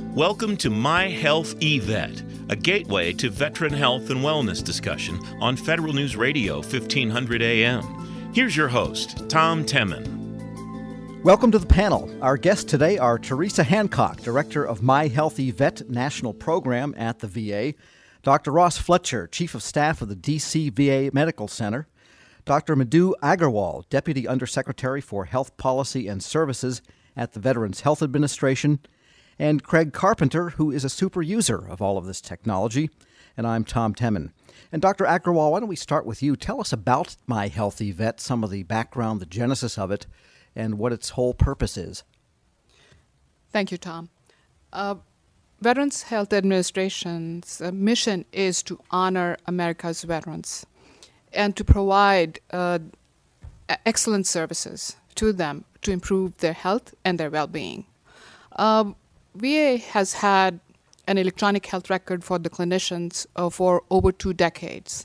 Welcome to My Health eVet, a gateway to veteran health and wellness discussion on Federal News Radio 1500 AM. Here's your host, Tom Temin. Welcome to the panel. Our guests today are Teresa Hancock, Director of My Health eVet National Program at the VA, Dr. Ross Fletcher, Chief of Staff of the DC VA Medical Center, Dr. Madhu Aggarwal, Deputy Undersecretary for Health Policy and Services at the Veterans Health Administration, and Craig Carpenter, who is a super user of all of this technology. And I'm Tom Temin. And Dr. Aggarwal, why don't we start with you? Tell us about My Health eVet, some of the background, the genesis of it, and what its whole purpose is. Thank you, Tom. Veterans Health Administration's mission is to honor America's veterans and to provide excellent services to them to improve their health and their well-being. VA has had an electronic health record for the clinicians for over 2 decades.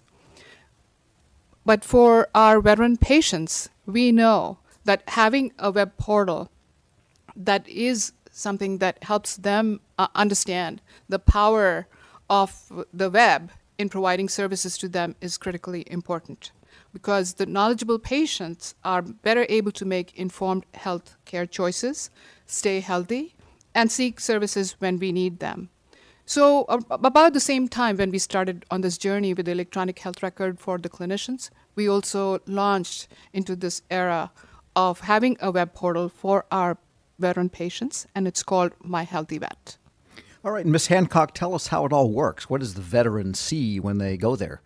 But for our veteran patients, we know that having a web portal that is something that helps them understand the power of the web in providing services to them is critically important, because the knowledgeable patients are better able to make informed health care choices, stay healthy, and seek services when we need them. So about the same time when we started on this journey with the electronic health record for the clinicians, we also launched into this era of having a web portal for our veteran patients, and it's called My Health eVet. All right, Ms. Hancock, tell us how it all works. What does the veteran see when they go there?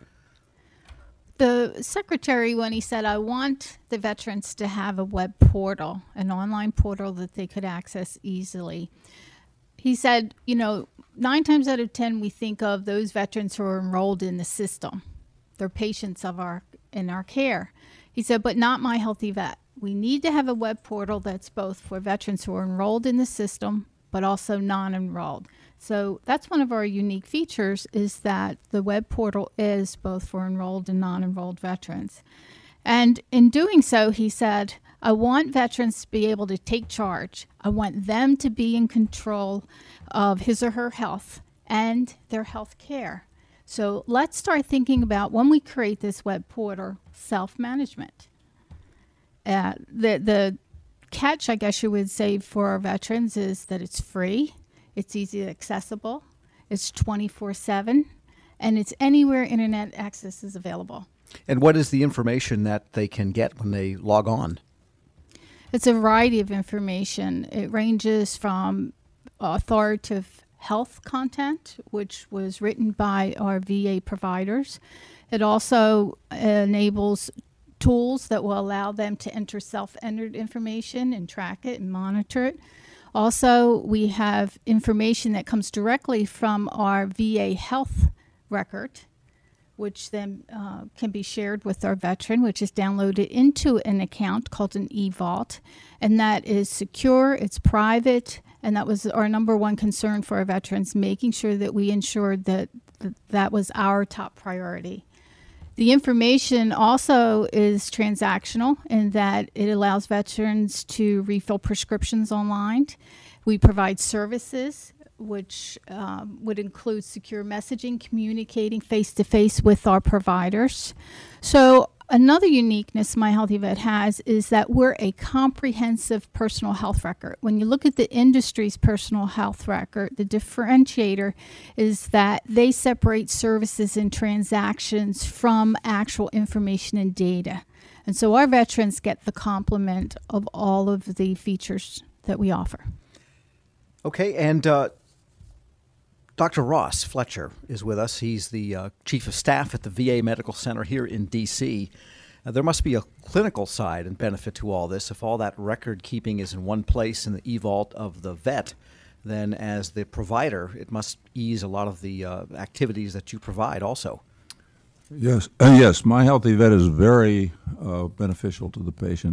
The secretary, when he said, I want the veterans to have a web portal, an online portal that they could access easily, he said, 9 times out of 10, we think of those veterans who are enrolled in the system. They're patients in our care. He said, but not My Health eVet. We need to have a web portal that's both for veterans who are enrolled in the system, but also non-enrolled. So that's one of our unique features, is that the web portal is both for enrolled and non-enrolled veterans. And in doing so, he said, I want veterans to be able to take charge. I want them to be in control of his or her health and their health care. So let's start thinking about, when we create this web portal, self-management. The catch, I guess you would say, for our veterans is that it's free, it's easy accessible, it's 24/7, and it's anywhere internet access is available. And what is the information that they can get when they log on? It's a variety of information. It ranges from authoritative health content, which was written by our VA providers. It also enables tools that will allow them to enter self-entered information and track it and monitor it. Also, we have information that comes directly from our VA health record, which then can be shared with our veteran, which is downloaded into an account called an eVault. And that is secure, it's private, and that was our number one concern for our veterans, making sure that we ensured that that was our top priority. The information also is transactional in that it allows veterans to refill prescriptions online. We provide services, which would include secure messaging, communicating face-to-face with our providers. So another uniqueness My Health eVet has is that we're a comprehensive personal health record. When you look at the industry's personal health record, the differentiator is that they separate services and transactions from actual information and data. And so our veterans get the complement of all of the features that we offer. Okay, and Dr. Ross Fletcher is with us. He's the Chief of Staff at the VA Medical Center here in D.C. There must be a clinical side and benefit to all this. If all that record keeping is in one place in the eVault of the vet, then as the provider, it must ease a lot of the activities that you provide also. Yes, yes. My Health eVet is very beneficial to the patient.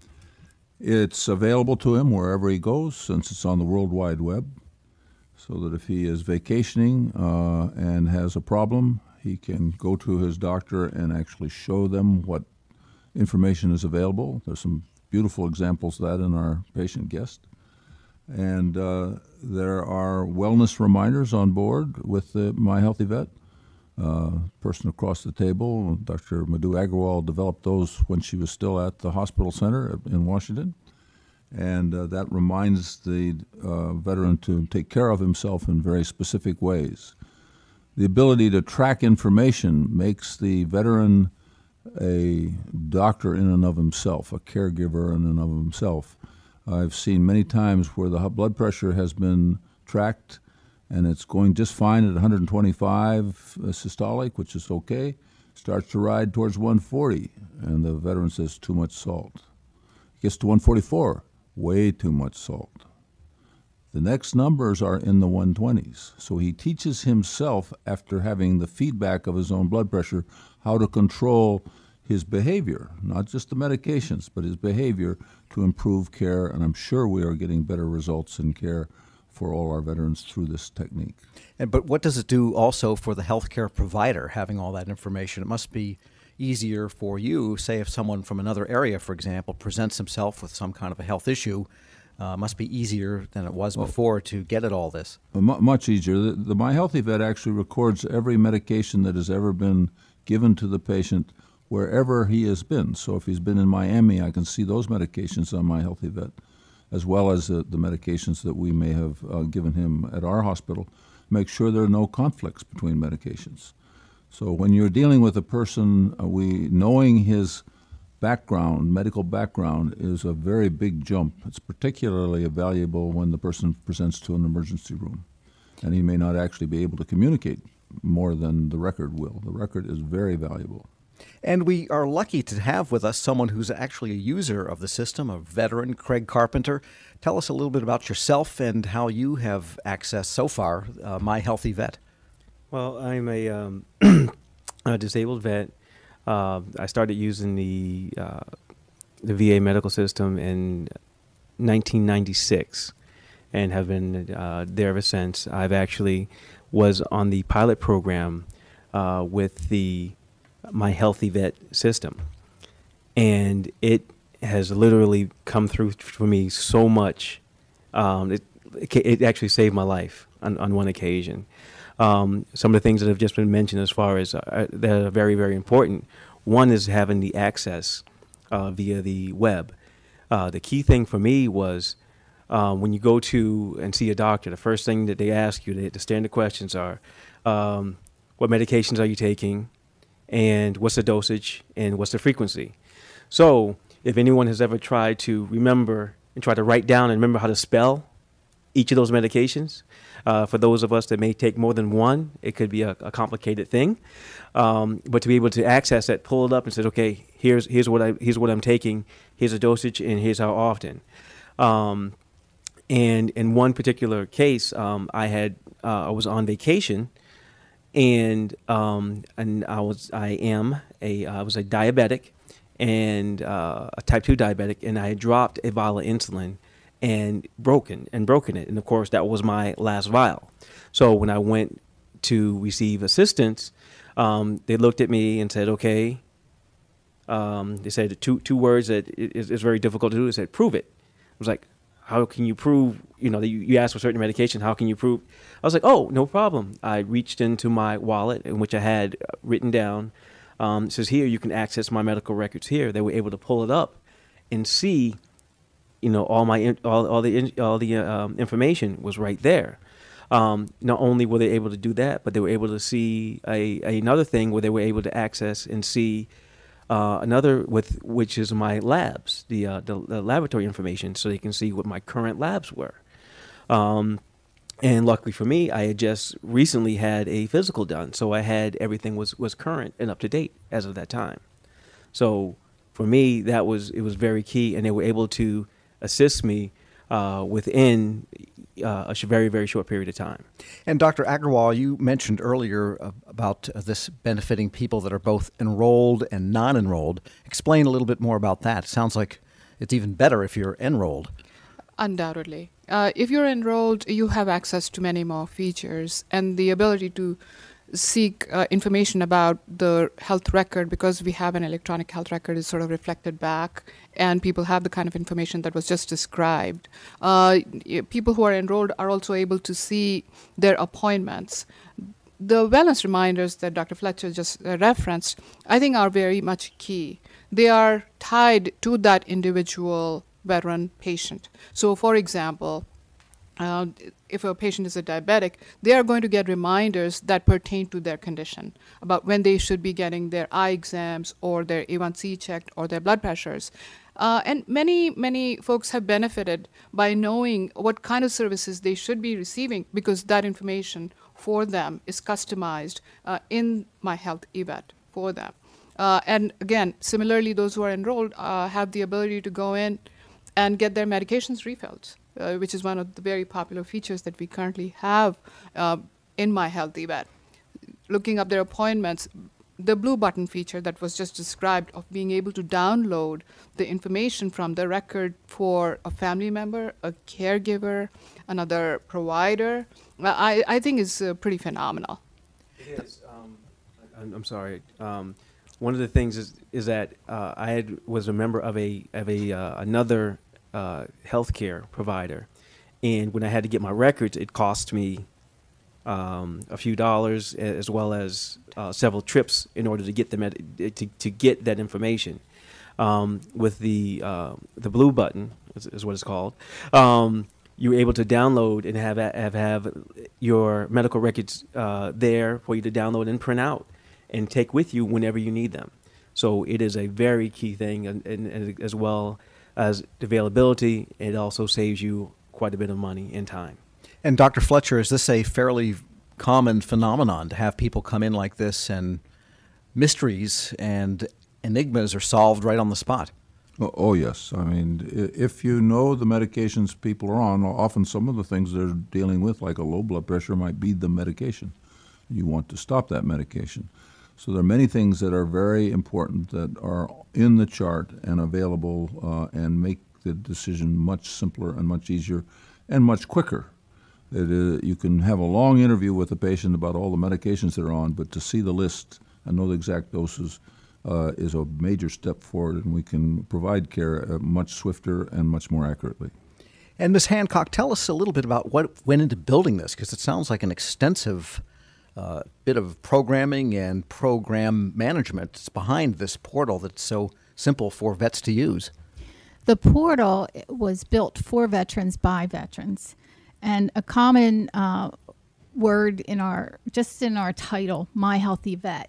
It's available to him wherever he goes, since it's on the World Wide Web, so that if he is vacationing and has a problem, he can go to his doctor and actually show them what information is available. There's some beautiful examples of that in our patient guest. And there are wellness reminders on board with the My Healthy Vet. Person across the table, Dr. Madhu Agrawal, developed those when she was still at the hospital center in Washington. And that reminds the veteran to take care of himself in very specific ways. The ability to track information makes the veteran a doctor in and of himself, a caregiver in and of himself. I've seen many times where the blood pressure has been tracked and it's going just fine at 125 systolic, which is okay, starts to ride towards 140, and the veteran says too much salt. It gets to 144, way too much salt. The next numbers are in the 120s. So he teaches himself, after having the feedback of his own blood pressure, how to control his behavior, not just the medications, but his behavior to improve care. And I'm sure we are getting better results in care for all our veterans through this technique. But what does it do also for the healthcare provider, having all that information? It must be easier for you, say if someone from another area, for example, presents himself with some kind of a health issue, must be easier than it was before to get at all this. Much easier. The My Healthy Vet actually records every medication that has ever been given to the patient wherever he has been. So if he's been in Miami, I can see those medications on My Healthy Vet, as well as the medications that we may have given him at our hospital. Make sure there are no conflicts between medications. So when you're dealing with a person, knowing his background, medical background, is a very big jump. It's particularly valuable when the person presents to an emergency room, and he may not actually be able to communicate more than the record will. The record is very valuable. And we are lucky to have with us someone who's actually a user of the system, a veteran, Craig Carpenter. Tell us a little bit about yourself and how you have accessed so far My Healthy Vet. Well, I'm a disabled vet. I started using the VA medical system in 1996 and have been there ever since. I've actually was on the pilot program with the My Healthy Vet system, and it has literally come through for me so much. It actually saved my life on one occasion. Some of the things that have just been mentioned as far as that are very, very important. One is having the access via the web. The key thing for me was when you go to and see a doctor, the first thing that they ask you, the standard questions are, what medications are you taking, and what's the dosage, and what's the frequency? So if anyone has ever tried to remember and try to write down and remember how to spell each of those medications, for those of us that may take more than one, it could be a complicated thing. But to be able to access that, pull it up and say, okay, here's what I'm taking, here's a dosage, and here's how often. And in one particular case, I was on vacation, and I was a diabetic, and a type 2 diabetic, and I had dropped a vial of insulin and broken it. And of course, that was my last vial. So when I went to receive assistance, they looked at me and said, okay, they said two words that is very difficult to do. They said, prove it. I was like, how can you prove, that you asked for certain medication, how can you prove? I was like, oh, no problem. I reached into my wallet, in which I had written down, it says here, you can access my medical records here. They were able to pull it up and see, all the information was right there. Not only were they able to do that, but they were able to see another thing where they were able to access and see which is my labs, the laboratory information, so they can see what my current labs were. And luckily for me, I had just recently had a physical done, so I had everything was current and up to date as of that time. So for me, it was very key, and they were able to assist me within a very, very short period of time. And Dr. Agrawal, you mentioned earlier about this benefiting people that are both enrolled and non-enrolled. Explain a little bit more about that. It sounds like it's even better if you're enrolled. Undoubtedly. If you're enrolled, you have access to many more features and the ability to seek information about the health record, because we have an electronic health record, is sort of reflected back, and people have the kind of information that was just described. People who are enrolled are also able to see their appointments. The wellness reminders that Dr. Fletcher just referenced, I think, are very much key. They are tied to that individual veteran patient. So, for example, if a patient is a diabetic, they are going to get reminders that pertain to their condition about when they should be getting their eye exams or their A1C checked or their blood pressures. And many folks have benefited by knowing what kind of services they should be receiving, because that information for them is customized in My Health eVet for them. And again, similarly, those who are enrolled have the ability to go in and get their medications refilled, which is one of the very popular features that we currently have in My Health eVet. Looking up their appointments, the blue button feature that was just described of being able to download the information from the record for a family member, a caregiver, another provider, I think is pretty phenomenal. It is. I'm sorry. One of the things is that I was a member of another healthcare provider, and when I had to get my records, it cost me a few dollars, as well as several trips in order to get them to get that information. With the blue button is what it's called. You're able to download and have your medical records there for you to download and print out and take with you whenever you need them. So it is a very key thing, and as well as availability, it also saves you quite a bit of money and time. And Dr. Fletcher, is this a fairly common phenomenon to have people come in like this and mysteries and enigmas are solved right on the spot? Oh, yes. I mean, if you know the medications people are on, often some of the things they're dealing with, like a low blood pressure, might be the medication. You want to stop that medication. So there are many things that are very important that are in the chart and available and make the decision much simpler and much easier and much quicker. You can have a long interview with the patient about all the medications they're on, but to see the list and know the exact doses is a major step forward, and we can provide care much swifter and much more accurately. And Ms. Hancock, tell us a little bit about what went into building this, because it sounds like an extensive bit of programming and program management behind this portal that's so simple for vets to use. The portal was built for veterans by veterans, and a common word in our title, My Health eVet.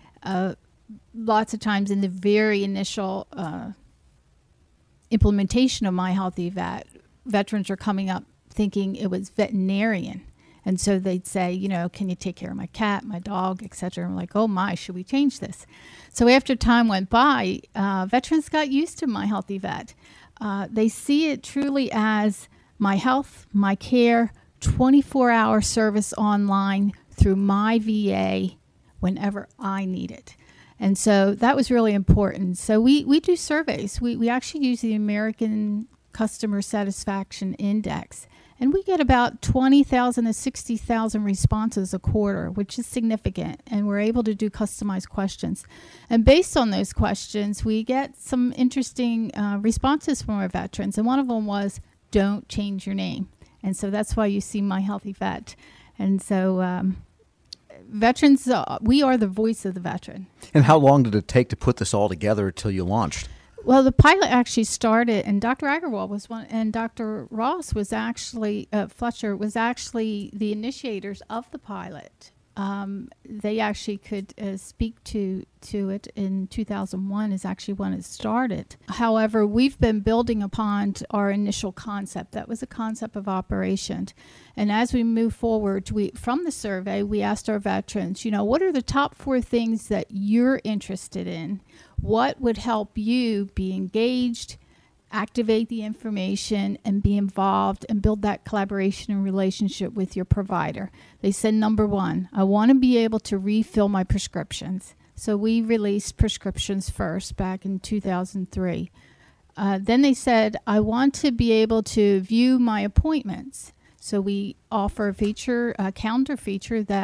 Lots of times in the very initial implementation of My Health eVet, veterans are coming up thinking it was veterinarian. And so they'd say, you know, can you take care of my cat, my dog, et cetera? And we're like, oh my, should we change this? So after time went by, veterans got used to My Health eVet. They see it truly as my health, my care, 24-hour service online through my VA whenever I need it. And so that was really important. So we do surveys. We actually use the American Customer Satisfaction Index. And we get about 20,000 to 60,000 responses a quarter, which is significant. And we're able to do customized questions. And based on those questions, we get some interesting responses from our veterans. And one of them was, don't change your name. And so that's why you see My Health eVet. And so veterans, we are the voice of the veteran. And how long did it take to put this all together till you launched? Well, the pilot actually started, and Dr. Agarwal was one, and Dr. Ross was actually, Fletcher was actually the initiators of the pilot. They actually could speak to it in 2001 is actually when it started. However, we've been building upon our initial concept. That was a concept of operation. And as we move forward, from the survey, we asked our veterans, you know, what are the top 4 things that you're interested in? What would help you be engaged, activate the information, and be involved and build that collaboration and relationship with your provider? They said, number 1, I want to be able to refill my prescriptions. So we released prescriptions first back in 2003. Then they said, I want to be able to view my appointments. So we offer a calendar feature that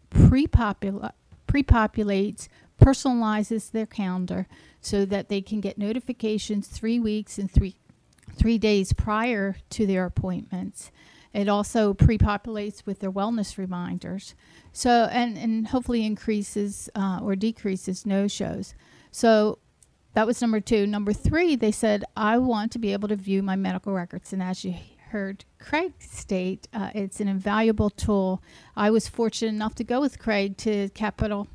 pre-populates, personalizes their calendar so that they can get notifications 3 weeks and 3 days prior to their appointments. It also pre-populates with their wellness reminders. So, and hopefully increases or decreases no-shows. So that was number 2. Number 3, they said, I want to be able to view my medical records. And as you heard Craig state, it's an invaluable tool. I was fortunate enough to go with Craig to Capitol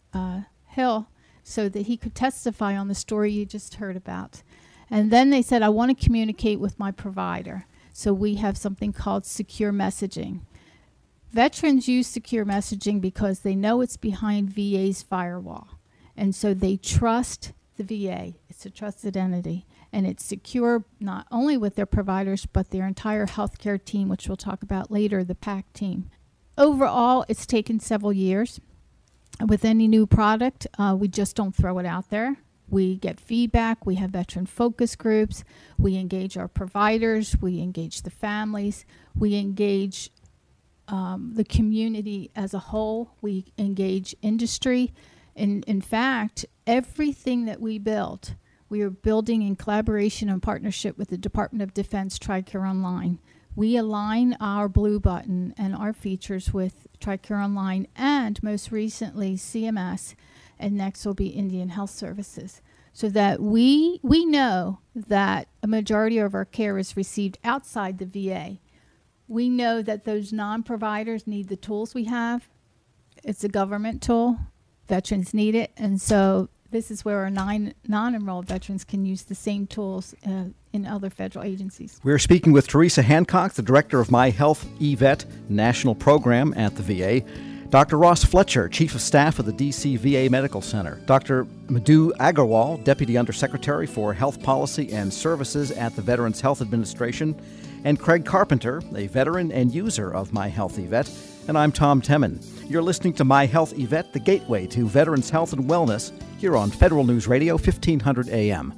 Hill so that he could testify on the story you just heard about. And then they said, I want to communicate with my provider. So we have something called secure messaging. Veterans use secure messaging because they know it's behind VA's firewall. And so they trust the VA. It's a trusted entity. And it's secure not only with their providers, but their entire healthcare team, which we'll talk about later, the PAC team. Overall, it's taken several years. With any new product, we just don't throw it out there. We get feedback. We have veteran focus groups. We engage our providers. We engage the families. We engage the community as a whole. We engage industry. In fact, everything that we build, we are building in collaboration and partnership with the Department of Defense TRICARE Online. We align our blue button and our features with TRICARE Online and most recently CMS, and next will be Indian Health Services, so that we know that a majority of our care is received outside the VA. We know that those non-providers need the tools we have. It's a government tool. Veterans need it, and so this is where our non-enrolled veterans can use the same tools in other federal agencies. We're speaking with Teresa Hancock, the director of My Health eVet National Program at the VA, Dr. Ross Fletcher, Chief of Staff of the DC VA Medical Center, Dr. Madhu Agarwal, Deputy Undersecretary for Health Policy and Services at the Veterans Health Administration, and Craig Carpenter, a veteran and user of My Health eVet, and I'm Tom Temin. You're listening to My Health eVet, the gateway to veterans' health and wellness, here on Federal News Radio, 1500 AM.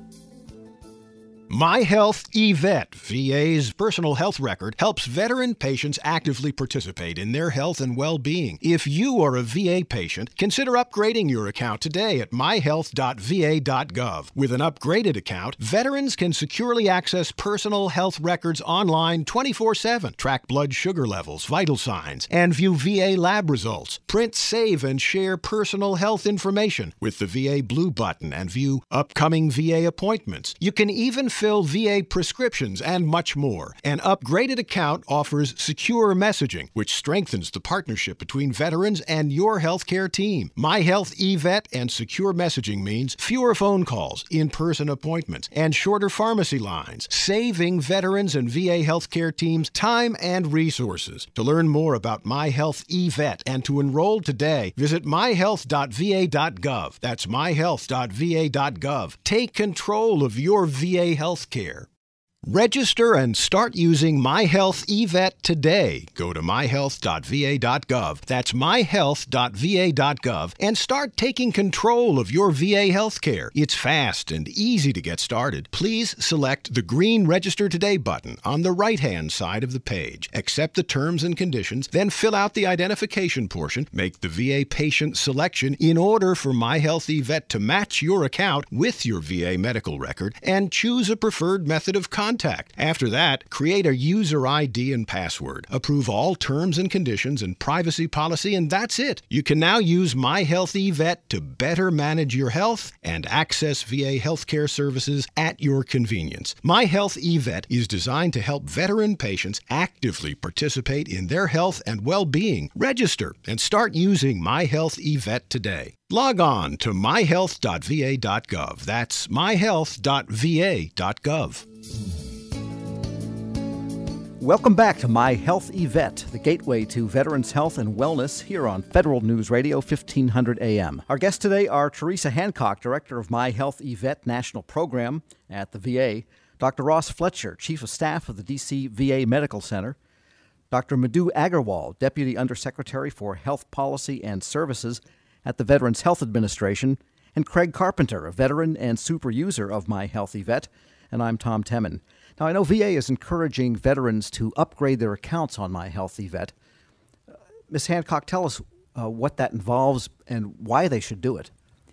My Health eVet, VA's personal health record, helps veteran patients actively participate in their health and well-being. If you are a VA patient, consider upgrading your account today at myhealth.va.gov. With an upgraded account, veterans can securely access personal health records online 24/7, track blood sugar levels, vital signs, and view VA lab results. Print, save, and share personal health information with the VA Blue button and view upcoming VA appointments. You can even fill VA prescriptions and much more. An upgraded account offers secure messaging, which strengthens the partnership between veterans and your healthcare team. My Health eVet and secure messaging means fewer phone calls, in-person appointments, and shorter pharmacy lines, saving veterans and VA healthcare teams time and resources. To learn more about My Health eVet and to enroll today, visit myhealth.va.gov. That's myhealth.va.gov. Take control of your VA healthcare. Register and start using My Health eVet today. Go to myhealth.va.gov. That's myhealth.va.gov and start taking control of your VA healthcare. It's fast and easy to get started. Please select the green Register Today button on the right-hand side of the page. Accept the terms and conditions, then fill out the identification portion. Make the VA patient selection in order for My Health eVet to match your account with your VA medical record, and choose a preferred method of contact. After that, create a user ID and password. Approve all terms and conditions and privacy policy, and that's it. You can now use My Health eVet to better manage your health and access VA healthcare services at your convenience. My Health eVet is designed to help veteran patients actively participate in their health and well-being. Register and start using My Health eVet today. Log on to myhealth.va.gov. That's myhealth.va.gov. Welcome back to My Health eVet, the gateway to veterans' health and wellness, here on Federal News Radio, 1500 AM. Our guests today are Teresa Hancock, Director of My Health eVet National Program at the VA, Dr. Ross Fletcher, Chief of Staff of the DC VA Medical Center, Dr. Madhu Agarwal, Deputy Undersecretary for Health Policy and Services at the Veterans Health Administration, and Craig Carpenter, a veteran and super user of My Health eVet, and I'm Tom Temin. Now, I know VA is encouraging veterans to upgrade their accounts on My Health eVet. Ms. Hancock, tell us, what that involves and why they should do it.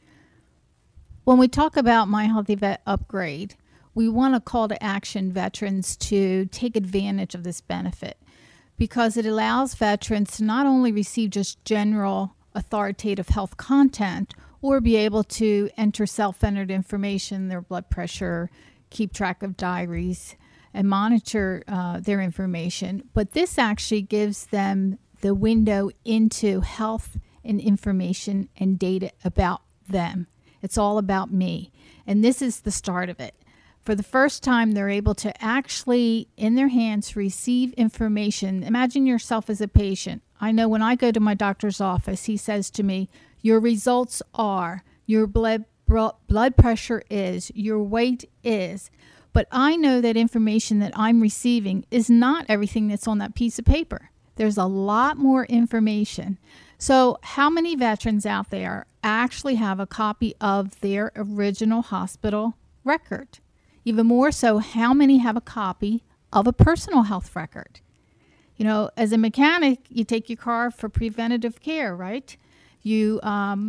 When we talk about My Healthy Vet Upgrade, we want to call to action veterans to take advantage of this benefit because it allows veterans to not only receive just general authoritative health content or be able to enter self-entered information, their blood pressure, keep track of diaries, and monitor their information, but this actually gives them the window into health and information and data about them. It's all about me. And this is the start of it. For the first time, they're able to actually, in their hands, receive information. Imagine yourself as a patient. I know when I go to my doctor's office, he says to me, your results are, your blood pressure is, your weight is. But I know that information that I'm receiving is not everything that's on that piece of paper. There's a lot more information. So how many veterans out there actually have a copy of their original hospital record? Even more so, how many have a copy of a personal health record? You know, as a mechanic, you take your car for preventative care, right? You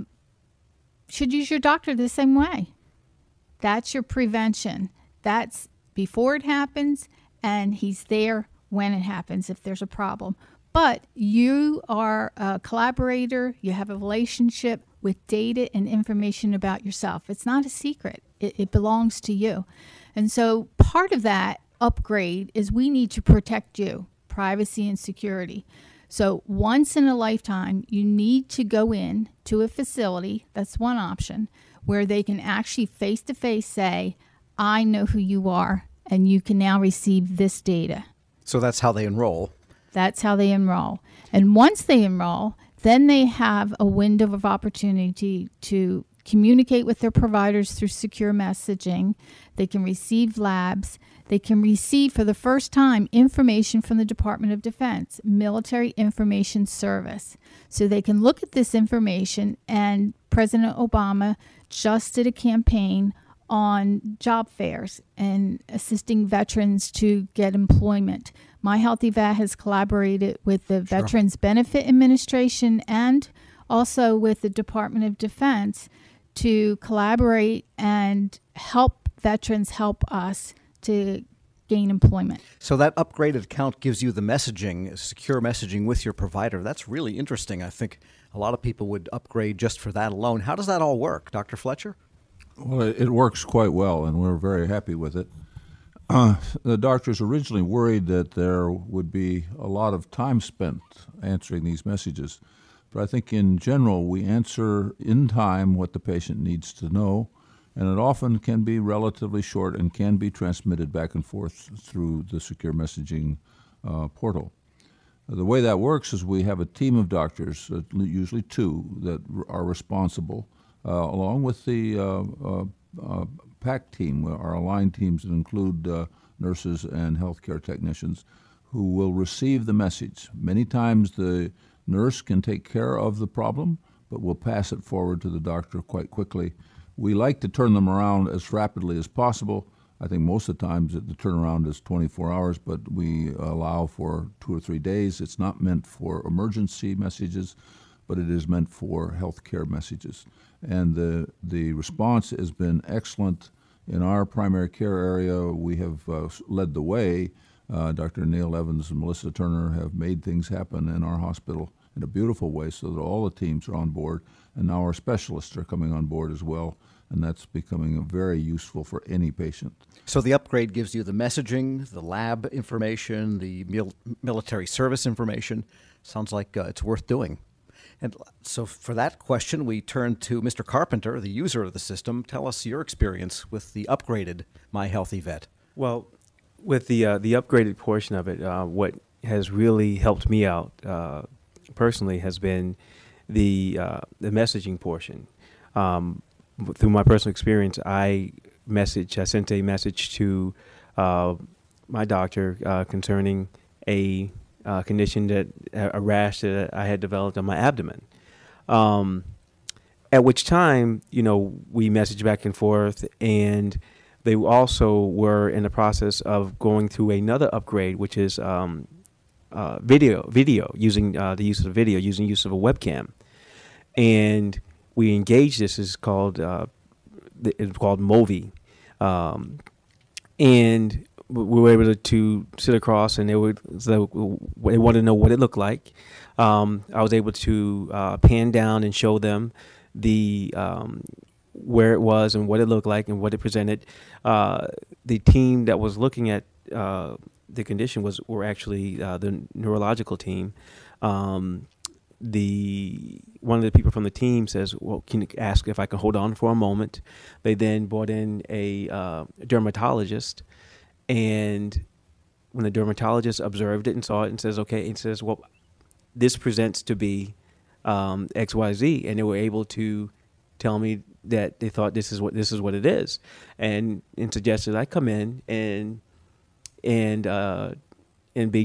should use your doctor the same way. That's your prevention. That's before it happens, and he's there when it happens if there's a problem. But you are a collaborator. You have a relationship with data and information about yourself. It's not a secret. It belongs to you. And so part of that upgrade is we need to protect you, privacy and security. So once in a lifetime, you need to go in to a facility, that's one option, where they can actually face-to-face say, I know who you are, and you can now receive this data. So that's how they enroll. That's how they enroll. And once they enroll, then they have a window of opportunity to communicate with their providers through secure messaging. They can receive labs. They can receive, for the first time, information from the Department of Defense, Military Information Service. So they can look at this information, and President Obama just did a campaign on job fairs and assisting veterans to get employment. My Healthy Vet has collaborated with the Veterans Benefit Administration and also with the Department of Defense to collaborate and help veterans help us to gain employment. So that upgraded account gives you the messaging, secure messaging with your provider. That's really interesting. I think a lot of people would upgrade just for that alone. How does that all work, Dr. Fletcher? Well, it works quite well, and we're very happy with it. The doctors originally worried that there would be a lot of time spent answering these messages. But I think in general, we answer in time what the patient needs to know, and it often can be relatively short and can be transmitted back and forth through the secure messaging portal. The way that works is we have a team of doctors, usually two, that are responsible, along with the PAC team, our aligned teams that include nurses and healthcare technicians, who will receive the message. Many times the nurse can take care of the problem, but will pass it forward to the doctor quite quickly. We like to turn them around as rapidly as possible. I think most of the times the turnaround is 24 hours, but we allow for 2 or 3 days. It's not meant for emergency messages, but it is meant for healthcare messages. And the response has been excellent. In our primary care area, we have led the way. Dr. Neil Evans and Melissa Turner have made things happen in our hospital in a beautiful way so that all the teams are on board, and now our specialists are coming on board as well, and that's becoming very useful for any patient. So the upgrade gives you the messaging, the lab information, the military service information. Sounds like it's worth doing. And so for that question, we turn to Mr. Carpenter, the user of the system. Tell us your experience with the upgraded My Healthy Vet. Well, with the upgraded portion of it, what has really helped me out personally has been the messaging portion. Through my personal experience, I sent a message to my doctor concerning a condition, a rash that I had developed on my abdomen. At which time, we messaged back and forth, and they also were in the process of going through another upgrade, which is video using the use of video, using use of a webcam, and we engaged this. It's called Movi, and we were able to sit across, and they wanted to know what it looked like. I was able to pan down and show them the where it was and what it looked like and what it presented. The team that was looking at the condition were actually the neurological team. One of the people from the team says, "Well, can you ask if I can hold on for a moment?" They then brought in a dermatologist, and when the dermatologist observed it and saw it and says, "Okay," and says, "Well, this presents to be XYZ," and they were able to tell me that they thought this is what it is, and suggested I come in and be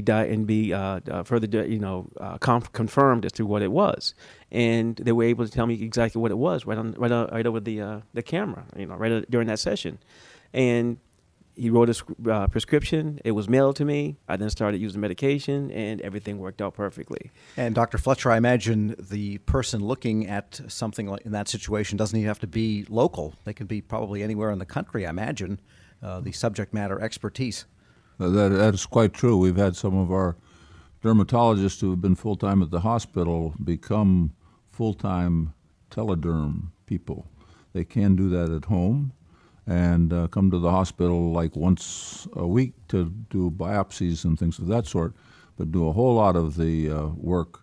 further confirmed as to what it was, and they were able to tell me exactly what it was right over the camera, right during that session, and he wrote a prescription. It was mailed to me. I then started using medication, and everything worked out perfectly. And Dr. Fletcher, I imagine the person looking at something like in that situation doesn't even have to be local. They can be probably anywhere in the country, I imagine, the subject matter expertise. That is quite true. We've had some of our dermatologists who have been full-time at the hospital become full-time telederm people. They can do that at home and come to the hospital like once a week to do biopsies and things of that sort, but do a whole lot of the work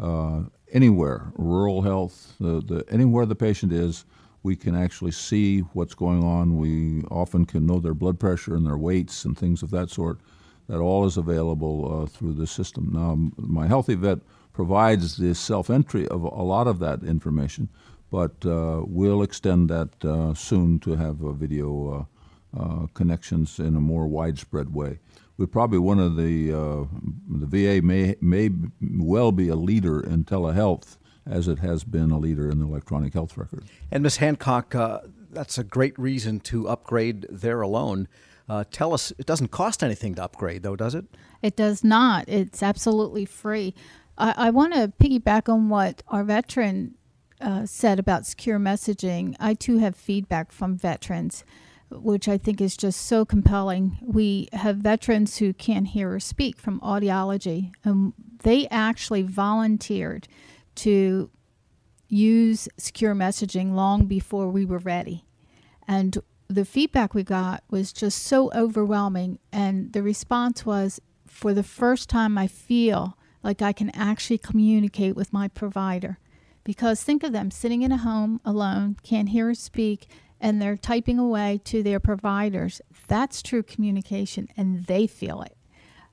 anywhere, rural health, anywhere the patient is. We can actually see what's going on. We often can know their blood pressure and their weights and things of that sort. That all is available through the system. Now, My Healthy Vet provides the self-entry of a lot of that information, but we'll extend that soon to have video connections in a more widespread way. We're probably one of the VA may well be a leader in telehealth, as it has been a leader in the electronic health record. And Ms. Hancock, that's a great reason to upgrade there alone. Tell us, it doesn't cost anything to upgrade, though, does it? It does not. It's absolutely free. I want to piggyback on what our veteran said about secure messaging. I, too, have feedback from veterans, which I think is just so compelling. We have veterans who can't hear or speak from audiology, and they actually volunteered to use secure messaging long before we were ready. And the feedback we got was just so overwhelming. And the response was, for the first time, I feel like I can actually communicate with my provider. Because think of them sitting in a home alone, can't hear or speak, and they're typing away to their providers. That's true communication, and they feel it.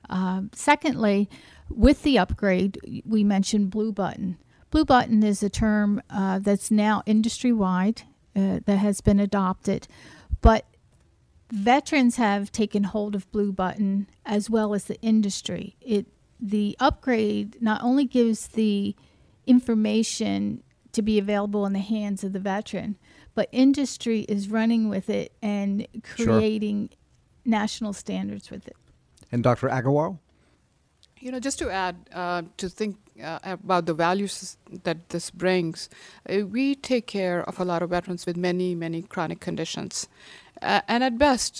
Secondly, with the upgrade, we mentioned Blue Button. Blue Button is a term that's now industry-wide, that has been adopted, but veterans have taken hold of Blue Button as well as the industry. The upgrade not only gives the information to be available in the hands of the veteran, but industry is running with it and creating national standards with it. And Dr. Agarwal? Just to add, to think about the values that this brings, we take care of a lot of veterans with many, many chronic conditions. And at best,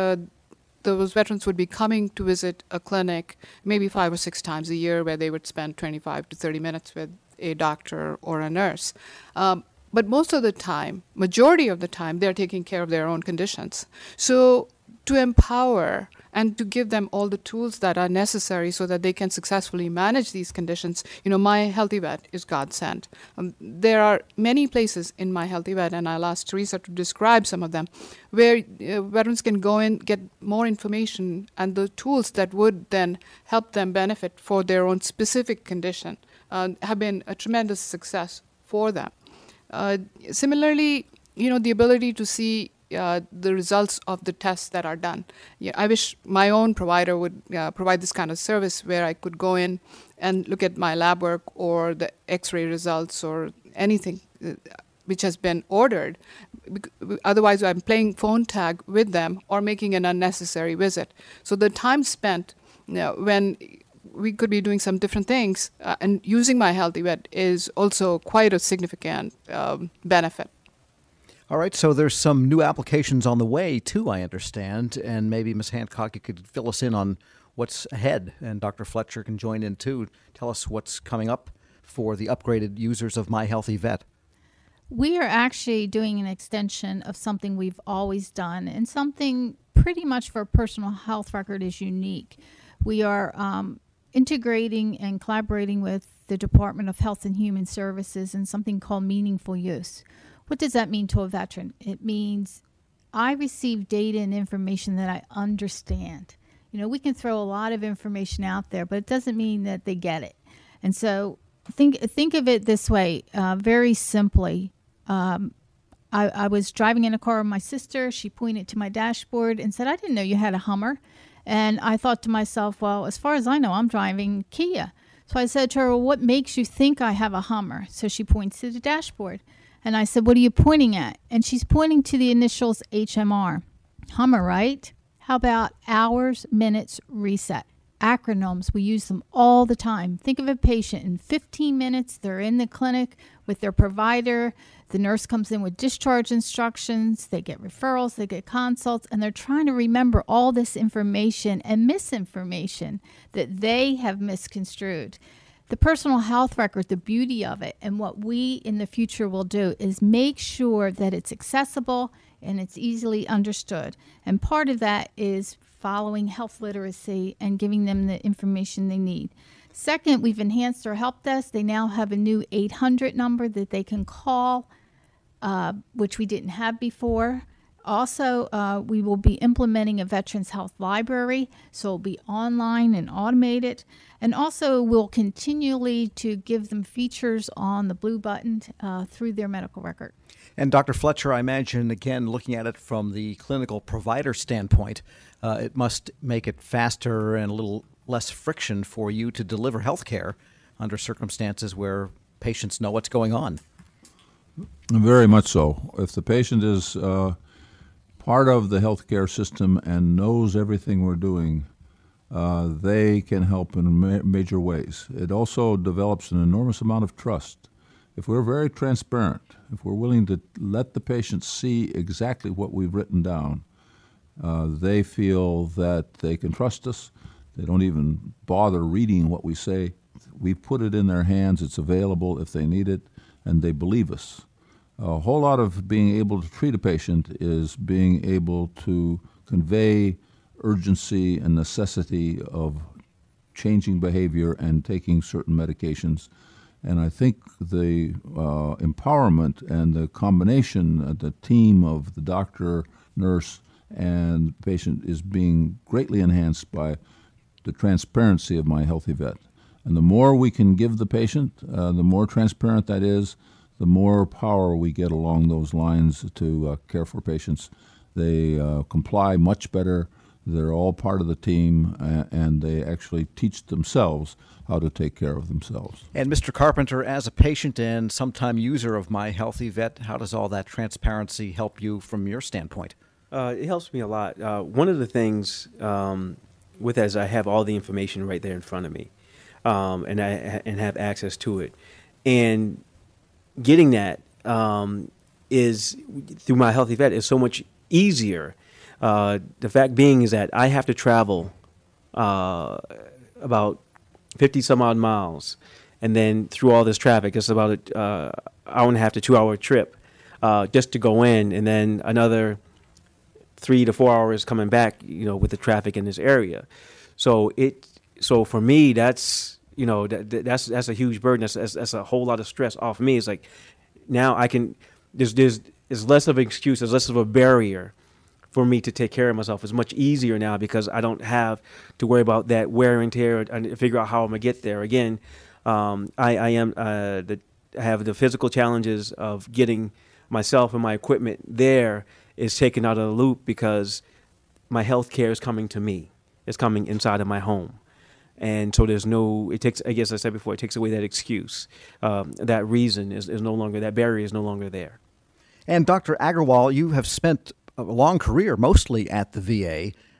those veterans would be coming to visit a clinic maybe 5 or 6 times a year, where they would spend 25 to 30 minutes with a doctor or a nurse. But most of the time, majority of the time, they're taking care of their own conditions. So to empower and to give them all the tools that are necessary so that they can successfully manage these conditions, My Healthy Vet is God sent. There are many places in My Healthy Vet, and I'll ask Teresa to describe some of them, where veterans can go in, get more information, and the tools that would then help them benefit for their own specific condition have been a tremendous success for them. Similarly, the ability to see the results of the tests that are done. I wish my own provider would provide this kind of service where I could go in and look at my lab work or the X-ray results or anything which has been ordered. Otherwise, I'm playing phone tag with them or making an unnecessary visit. So the time spent when we could be doing some different things, and using My Healthy Vet is also quite a significant benefit. All right, so there's some new applications on the way, too, I understand, and maybe Ms. Hancock, you could fill us in on what's ahead, and Dr. Fletcher can join in, too. Tell us what's coming up for the upgraded users of My Healthy Vet. We are actually doing an extension of something we've always done, and something pretty much for a personal health record is unique. We are integrating and collaborating with the Department of Health and Human Services in something called meaningful use. What does that mean to a veteran? It means I receive data and information that I understand. You know, we can throw a lot of information out there, but it doesn't mean that they get it. And so think of it this way, very simply. I was driving in a car with my sister. She pointed to my dashboard and said, "I didn't know you had a Hummer." And I thought to myself, well, as far as I know, I'm driving Kia. So I said to her, "Well, what makes you think I have a Hummer?" So she points to the dashboard. And I said, "What are you pointing at?" And she's pointing to the initials HMR. Hummer, right? How about hours, minutes, reset? Acronyms, we use them all the time. Think of a patient in 15 minutes, they're in the clinic with their provider. The nurse comes in with discharge instructions. They get referrals, they get consults, and they're trying to remember all this information and misinformation that they have misconstrued. The personal health record, the beauty of it, and what we in the future will do is make sure that it's accessible and it's easily understood. And part of that is following health literacy and giving them the information they need. Second, we've enhanced our help desk. They now have a new 800 number that they can call, which we didn't have before. Also, we will be implementing a Veterans Health Library, so it'll be online and automated. And also, we'll continually to give them features on the blue button through their medical record. And Dr. Fletcher, I imagine, again, looking at it from the clinical provider standpoint, it must make it faster and a little less friction for you to deliver health care under circumstances where patients know what's going on. Very much so. If the patient is part of the healthcare system and knows everything we're doing, they can help in major ways. It also develops an enormous amount of trust. If we're very transparent, if we're willing to let the patient see exactly what we've written down, they feel that they can trust us. They don't even bother reading what we say. We put it in their hands. It's available if they need it, and they believe us. A whole lot of being able to treat a patient is being able to convey urgency and necessity of changing behavior and taking certain medications. And I think the empowerment and the combination, the team of the doctor, nurse, and patient is being greatly enhanced by the transparency of My Healthy Vet. And the more we can give the patient, the more transparent that is, the more power we get along those lines to care for patients. They comply much better. They're all part of the team, and they actually teach themselves how to take care of themselves. And Mr. Carpenter, as a patient and sometime user of My Healthy Vet, how does all that transparency help you from your standpoint? It helps me a lot. One of the things with as I have all the information right there in front of me, and have access to it, and getting that is through My Healthy Vet is so much easier. The fact being is that I have to travel about 50 some odd miles, and then through all this traffic, it's about an hour and a half to 2 hour trip just to go in, and then another 3 to 4 hours coming back, with the traffic in this area. So for me, that's that's a huge burden. That's a whole lot of stress off me. It's like now I can there's less of an excuse, there's less of a barrier for me to take care of myself. It's much easier now because I don't have to worry about that wear and tear and figure out how I'm gonna get there. Again, I have the physical challenges of getting myself and my equipment there is taken out of the loop because my health care is coming to me. It's coming inside of my home. And so it takes, I guess I said before, it takes away that excuse. That reason is no longer, that barrier is no longer there. And Dr. Agarwal, you have spent a long career mostly at the VA.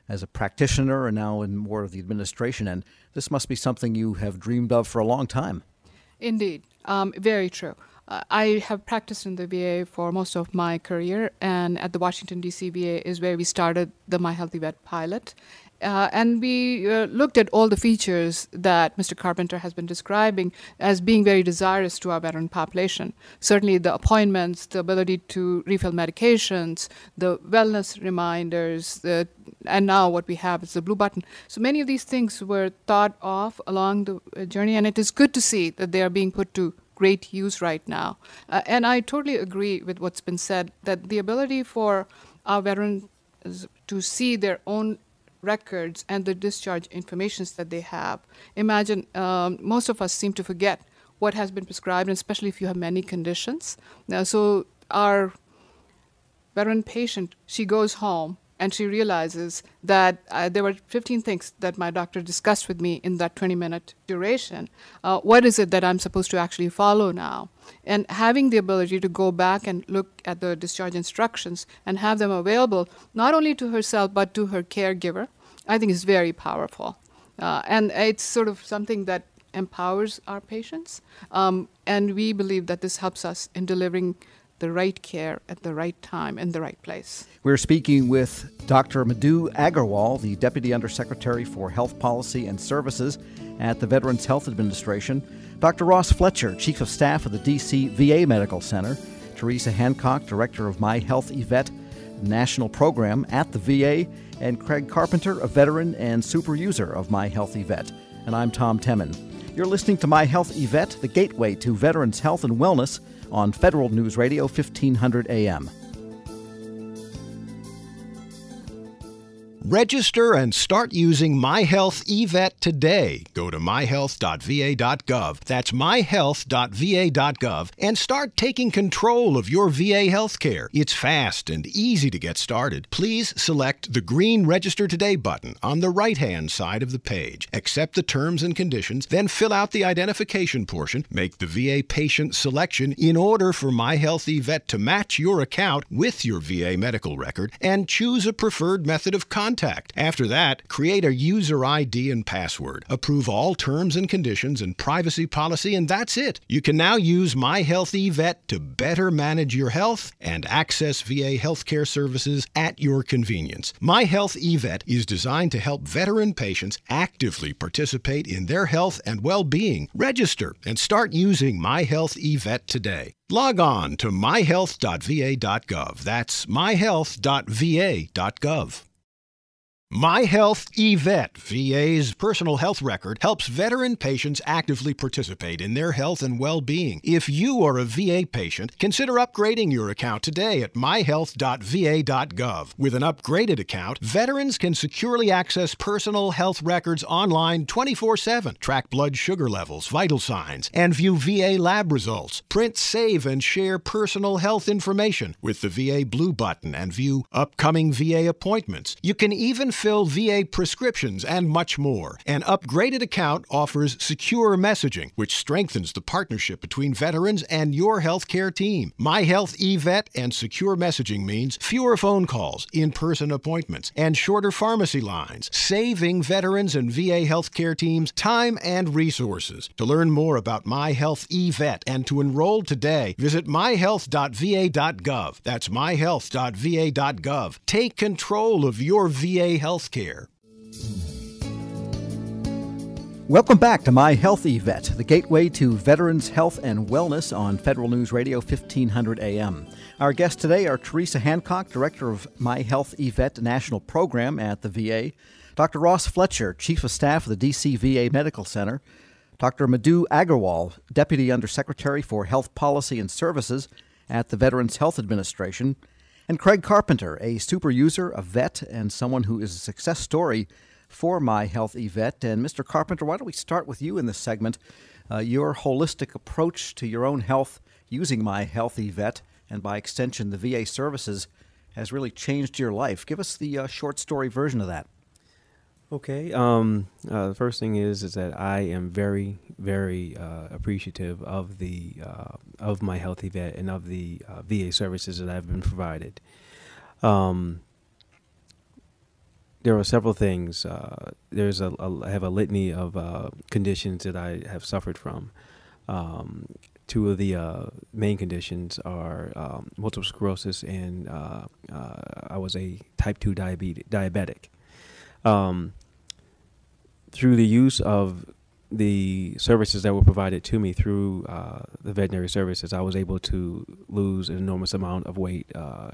as a practitioner and now in more of the administration end. This must be something you have dreamed of for a long time. Indeed, very true. I have practiced in the VA for most of my career, and at the Washington, D.C. VA is where we started the My Healthy Vet pilot. And we looked at all the features that Mr. Carpenter has been describing as being very desirous to our veteran population. Certainly the appointments, the ability to refill medications, the wellness reminders, and now what we have is the blue button. So many of these things were thought of along the journey, and it is good to see that they are being put to great use right now. And I totally agree with what's been said, that the ability for our veterans to see their own records and the discharge informations that they have. Imagine, most of us seem to forget what has been prescribed, and especially if you have many conditions. So our veteran patient, she goes home and she realizes that there were 15 things that my doctor discussed with me in that 20-minute duration. What is it that I'm supposed to actually follow now? And having the ability to go back and look at the discharge instructions and have them available not only to herself but to her caregiver, I think is very powerful. And it's sort of something that empowers our patients. And we believe that this helps us in delivering the right care at the right time in the right place. We're speaking with Dr. Madhu Agarwal, the Deputy Undersecretary for Health Policy and Services at the Veterans Health Administration, Dr. Ross Fletcher, Chief of Staff of the D.C. VA Medical Center, Teresa Hancock, Director of My Health eVet National Program at the VA, and Craig Carpenter, a veteran and super user of My Health eVet. And I'm Tom Temin. You're listening to My Health eVet, the gateway to veterans' health and wellness, on Federal News Radio 1500 AM. Register and start using My Health eVet today. Go to myhealth.va.gov. That's myhealth.va.gov and start taking control of your VA health care. It's fast and easy to get started. Please select the green Register Today button on the right-hand side of the page. Accept the terms and conditions, then fill out the identification portion. Make the VA patient selection in order for My Health eVet to match your account with your VA medical record, and choose a preferred method of contact. After that, create a user ID and password. Approve all terms and conditions and privacy policy, and that's it. You can now use My Health eVet to better manage your health and access VA healthcare services at your convenience. My Health eVet is designed to help veteran patients actively participate in their health and well-being. Register and start using My Health eVet today. Log on to myhealth.va.gov. That's myhealth.va.gov. My Health eVet, VA's personal health record, helps veteran patients actively participate in their health and well-being. If you are a VA patient, consider upgrading your account today at myhealth.va.gov. With an upgraded account, veterans can securely access personal health records online 24/7, track blood sugar levels, vital signs, and view VA lab results. Print, save, and share personal health information with the VA Blue button and view upcoming VA appointments. You can even fill VA prescriptions and much more. An upgraded account offers secure messaging, which strengthens the partnership between veterans and your healthcare team. My Health eVet and secure messaging means fewer phone calls, in-person appointments, and shorter pharmacy lines, saving veterans and VA healthcare teams time and resources. To learn more about My Health eVet and to enroll today, visit myhealth.va.gov. That's myhealth.va.gov. Take control of your VA healthcare. Welcome back to My Health eVet, the gateway to veterans' health and wellness on Federal News Radio 1500 AM. Our guests today are Teresa Hancock, Director of My Health eVet National Program at the VA, Dr. Ross Fletcher, Chief of Staff of the D.C. VA Medical Center, Dr. Madhu Agarwal, Deputy Undersecretary for Health Policy and Services at the Veterans Health Administration, and Craig Carpenter, a super user, a vet, and someone who is a success story for My Health eVet. And Mr. Carpenter, why don't we start with you in this segment? Your holistic approach to your own health using My Health eVet, and by extension the VA services, has really changed your life. Give us the short story version of that. Okay. The first thing is that I am very, very appreciative of of My Health eVet and of the VA services that I've been provided. there are several things. I have a litany of conditions that I have suffered from. Two of the main conditions are multiple sclerosis, and I was a type 2 diabetic. Through the use of the services that were provided to me through the veterinary services, I was able to lose an enormous amount of weight,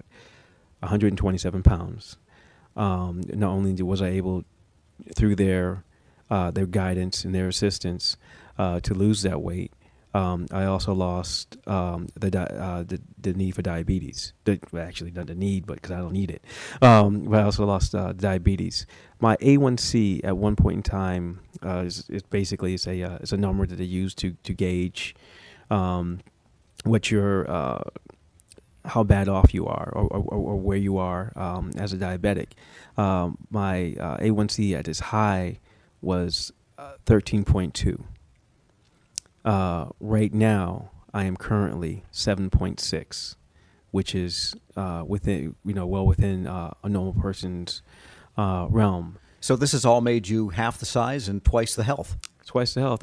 127 pounds. Not only was I able, through their guidance and their assistance, to lose that weight, I also lost the need for diabetes. Actually, not the need, but because I don't need it. But I also lost diabetes. My A1C at one point in time is basically it's a number that they use to gauge what your how bad off you are or where you are as a diabetic. My A1C at its high was 13.2. Right now, I am currently 7.6, which is within well within a normal person's realm. So this has all made you half the size and twice the health. Twice the health.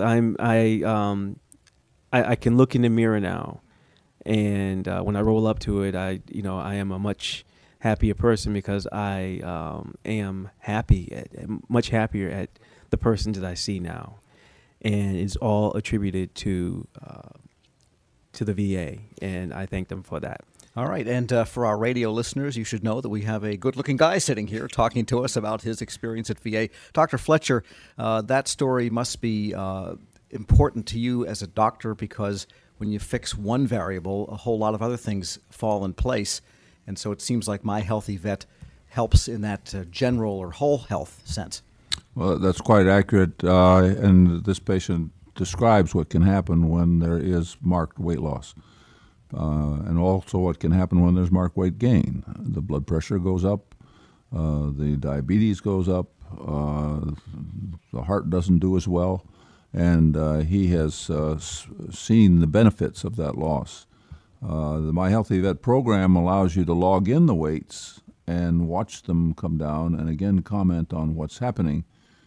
I can look in the mirror now, and when I roll up to it, I am a much happier person because I am much happier at the person that I see now. And it's all attributed to the VA, and I thank them for that. All right, and for our radio listeners, you should know that we have a good-looking guy sitting here talking to us about his experience at VA. Dr. Fletcher, that story must be important to you as a doctor because when you fix one variable, a whole lot of other things fall in place. And so it seems like My Healthy Vet helps in that general or whole health sense. Well, that's quite accurate, and this patient describes what can happen when there is marked weight loss, and also what can happen when there's marked weight gain. The blood pressure goes up, the diabetes goes up, the heart doesn't do as well, and he has seen the benefits of that loss. The My Healthy Vet program allows you to log in the weights and watch them come down and again comment on what's happening.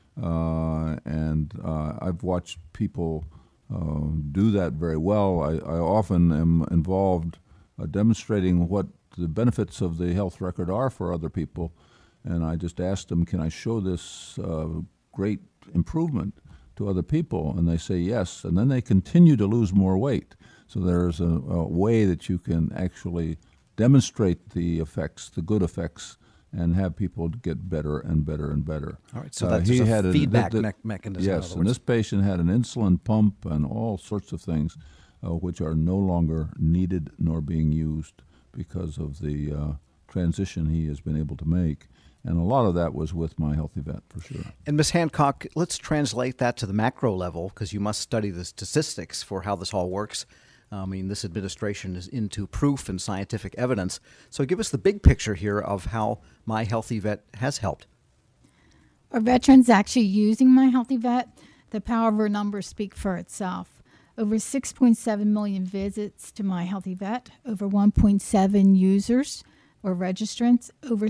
I've watched people do that very well. I often am involved demonstrating what the benefits of the health record are for other people, and I just ask them, can I show this great improvement to other people? And they say yes, and then they continue to lose more weight. So there's a way that you can actually demonstrate the effects, the good effects, and have people get better and better and better. All right, so that's a feedback mechanism. Yes, and this patient had an insulin pump and all sorts of things which are no longer needed nor being used because of the transition he has been able to make. And a lot of that was with My Healthy Vet, for sure. And Ms. Hancock, let's translate that to the macro level because you must study the statistics for how this all works. I mean, this administration is into proof and scientific evidence. So give us the big picture here of how My Healthy Vet has helped. Are veterans actually using My Healthy Vet? The power of our numbers speak for itself. Over 6.7 million visits to My Healthy Vet, over 1.7 users or registrants, over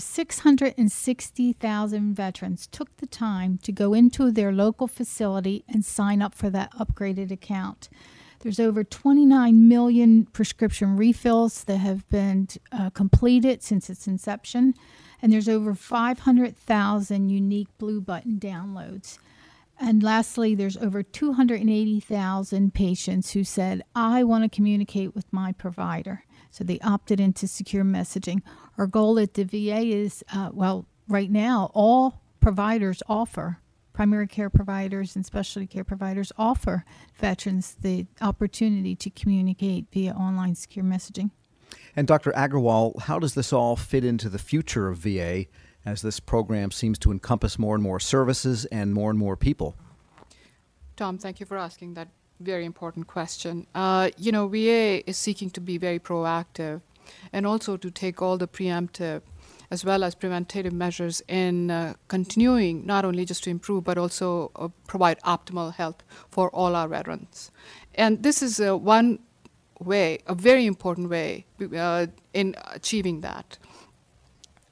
660,000 veterans took the time to go into their local facility and sign up for that upgraded account. There's over 29 million prescription refills that have been completed since its inception, and there's over 500,000 unique Blue Button downloads. And lastly, there's over 280,000 patients who said, I want to communicate with my provider. So they opted into secure messaging. Our goal at the VA is, right now, all providers offer primary care providers and specialty care providers offer veterans the opportunity to communicate via online secure messaging. And Dr. Agrawal, how does this all fit into the future of VA as this program seems to encompass more and more services and more people? Tom, thank you for asking that very important question. VA is seeking to be very proactive and also to take all the preemptive as well as preventative measures in continuing not only just to improve but also provide optimal health for all our veterans. And this is one way, a very important way in achieving that.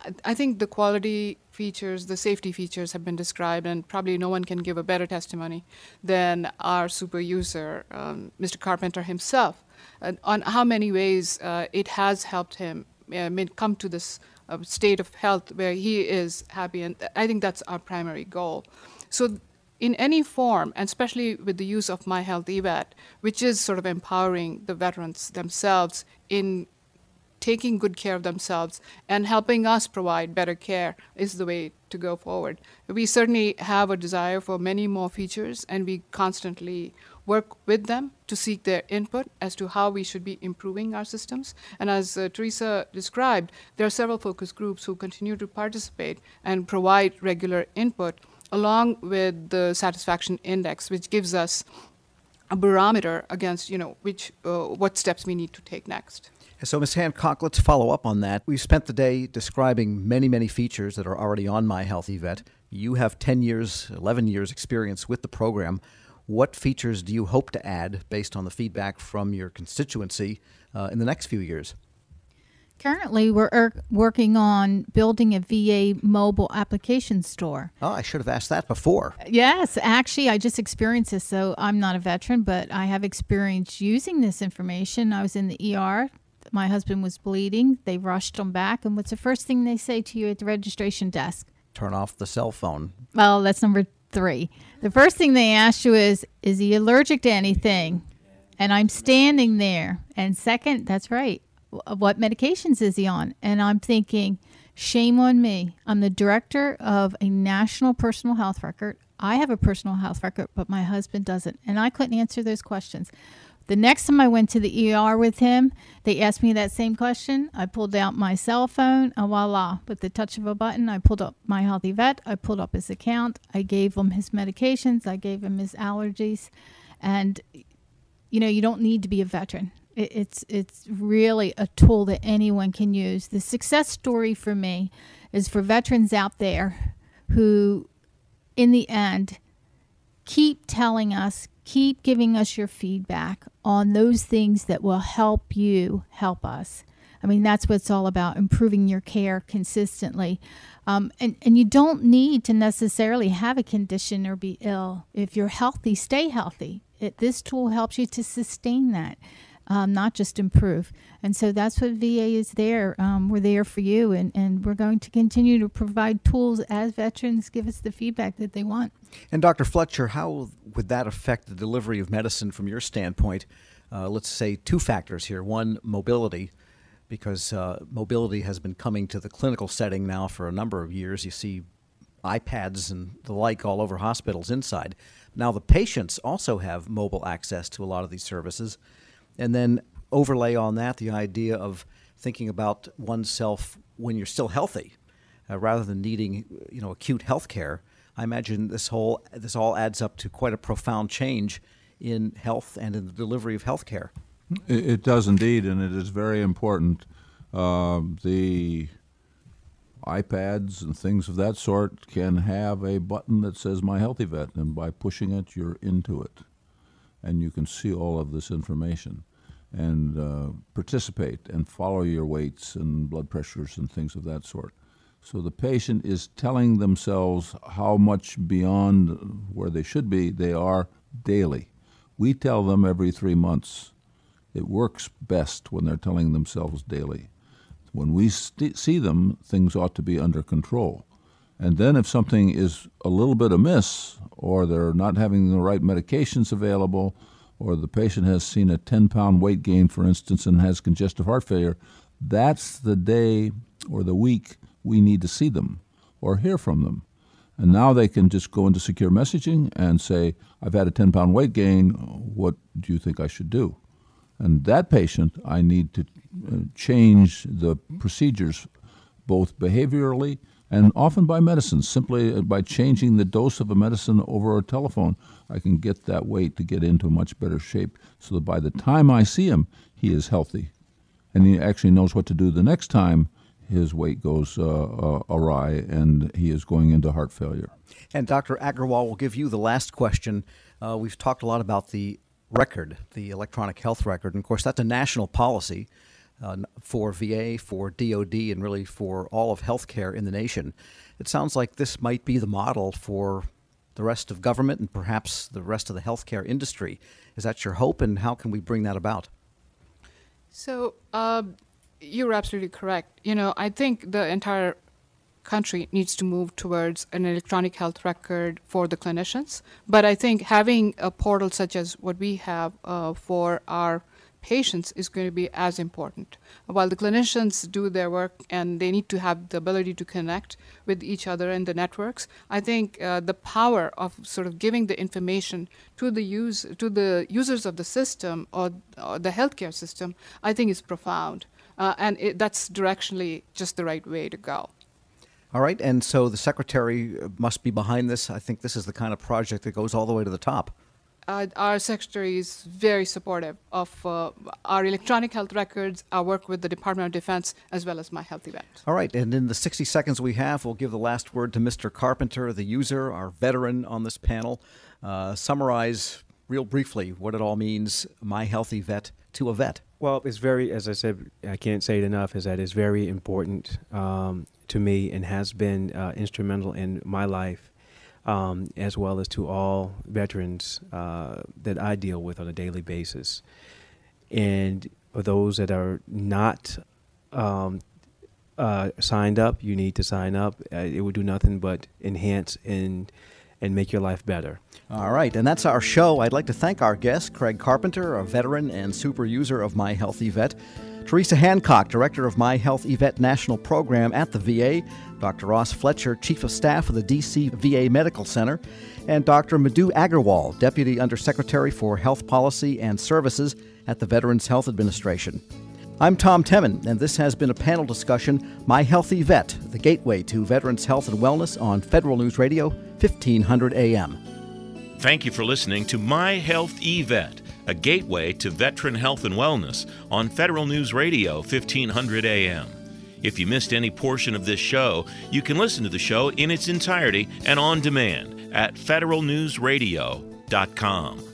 I think the quality features, the safety features have been described, and probably no one can give a better testimony than our super user, Mr. Carpenter himself, on how many ways it has helped him come to this state of health where he is happy. And I think that's our primary goal. So in any form, and especially with the use of My Health eVet, which is sort of empowering the veterans themselves in taking good care of themselves and helping us provide better care, is the way to go forward. We certainly have a desire for many more features, and we constantly work with them to seek their input as to how we should be improving our systems. And as Teresa described, there are several focus groups who continue to participate and provide regular input, along with the satisfaction index, which gives us a barometer against, what steps we need to take next. So, Ms. Hancock, let's follow up on that. We've spent the day describing many, many features that are already on My Health eVet. You have 10 years, 11 years experience with the program. What features do you hope to add based on the feedback from your constituency in the next few years? Currently, we're working on building a VA mobile application store. Oh, I should have asked that before. Yes, actually, I just experienced this. So I'm not a veteran, but I have experience using this information. I was in the ER. My husband was bleeding. They rushed him back. And what's the first thing they say to you at the registration desk? Turn off the cell phone. Well, that's number 3. The first thing they ask you is he allergic to anything? And I'm standing there. And second, that's right. What medications is he on? And I'm thinking, shame on me. I'm the director of a national personal health record. I have a personal health record, but my husband doesn't. And I couldn't answer those questions. The next time I went to the ER with him, they asked me that same question. I pulled out my cell phone, and voila, with the touch of a button, I pulled up My Health eVet. I pulled up his account. I gave him his medications. I gave him his allergies. And, you don't need to be a veteran. It's really a tool that anyone can use. The success story for me is for veterans out there who, in the end, keep telling us, keep giving us your feedback on those things that will help you help us. I mean, that's what it's all about, improving your care consistently. And you don't need to necessarily have a condition or be ill. If you're healthy, stay healthy. This tool helps you to sustain that, not just improve. And so that's what VA is there. We're there for you, and we're going to continue to provide tools as veterans give us the feedback that they want. And Dr. Fletcher, how would that affect the delivery of medicine from your standpoint? Let's say 2 factors here. One, mobility, because mobility has been coming to the clinical setting now for a number of years. You see iPads and the like all over hospitals inside. Now the patients also have mobile access to a lot of these services. And then overlay on that the idea of thinking about oneself when you're still healthy, rather than needing acute health care. I imagine this all adds up to quite a profound change in health and in the delivery of health care. It does indeed, and it is very important. The iPads and things of that sort can have a button that says My Health eVet, and by pushing it, you're into it. And you can see all of this information and participate and follow your weights and blood pressures and things of that sort. So the patient is telling themselves how much beyond where they should be they are daily. We tell them every 3 months. It works best when they're telling themselves daily. When we see them, things ought to be under control. And then if something is a little bit amiss, or they're not having the right medications available, or the patient has seen a 10-pound weight gain, for instance, and has congestive heart failure, that's the day or the week we need to see them or hear from them. And now they can just go into secure messaging and say, I've had a 10-pound weight gain, what do you think I should do? And that patient, I need to change the procedures, both behaviorally and often by medicine. Simply by changing the dose of a medicine over a telephone, I can get that weight to get into a much better shape so that by the time I see him, he is healthy. And he actually knows what to do the next time his weight goes awry and he is going into heart failure. And Dr. Agrawal, will give you the last question. We've talked a lot about the record, the electronic health record. And of course, that's a national policy. for VA, for DOD, and really for all of healthcare in the nation. It sounds like this might be the model for the rest of government and perhaps the rest of the healthcare industry. Is that your hope, and how can we bring that about? So you're absolutely correct. I think the entire country needs to move towards an electronic health record for the clinicians. But I think having a portal such as what we have for our patients is going to be as important. While the clinicians do their work and they need to have the ability to connect with each other in the networks, I think the power of sort of giving the information to the users of the system or the healthcare system, I think is profound. And that's directionally just the right way to go. All right, and so the Secretary must be behind this. I think this is the kind of project that goes all the way to the top. Our Secretary is very supportive of our electronic health records, our work with the Department of Defense, as well as My Healthy Vet. All right, and in the 60 seconds we have, we'll give the last word to Mr. Carpenter, the user, our veteran on this panel. Summarize real briefly what it all means, My Healthy Vet to a vet. Well, it's very, as I said, I can't say it enough, is that it's very important to me and has been instrumental in my life, as well as to all veterans that I deal with on a daily basis. And for those that are not signed up, you need to sign up. It would do nothing but enhance and make your life better. All right, and that's our show. I'd like to thank our guest, Craig Carpenter, a veteran and super user of My Healthy Vet, Teresa Hancock, Director of My Healthy Vet National Program at the VA, Dr. Ross Fletcher, Chief of Staff of the D.C. VA Medical Center, and Dr. Madhu Agarwal, Deputy Undersecretary for Health Policy and Services at the Veterans Health Administration. I'm Tom Temin, and this has been a panel discussion, My Healthy Vet, the gateway to veterans' health and wellness on Federal News Radio, 1500 AM. Thank you for listening to My Health eVet, a gateway to veteran health and wellness on Federal News Radio, 1500 AM. If you missed any portion of this show, you can listen to the show in its entirety and on demand at federalnewsradio.com.